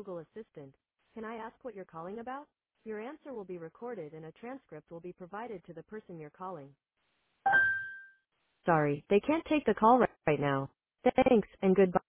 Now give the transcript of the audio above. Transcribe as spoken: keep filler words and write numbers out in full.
Google Assistant. Can I ask what you're calling about? Your answer will be recorded and a transcript will be provided to the person you're calling. Sorry, they can't take the call right right now. Thanks, and goodbye.